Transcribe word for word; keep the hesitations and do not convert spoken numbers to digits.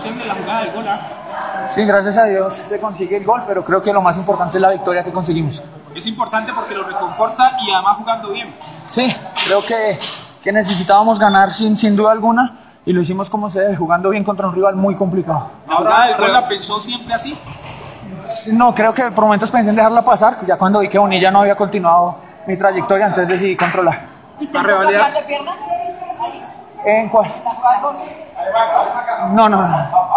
repercusión de la jugada del gol, ¿ah? Sí, gracias a Dios se consigue el gol, pero creo que lo más importante es la victoria que conseguimos. Es importante porque lo reconforta y además jugando bien. Sí, creo que, que necesitábamos ganar sin, sin duda alguna y lo hicimos como se debe, jugando bien contra un rival muy complicado. ¿La jugada del gol la pensó siempre así? No, creo que por momentos pensé en dejarla pasar, ya cuando vi que Bonilla no había continuado mi trayectoria, entonces decidí controlar. ¿La rivalidad? ¿En cuál? No, no, no.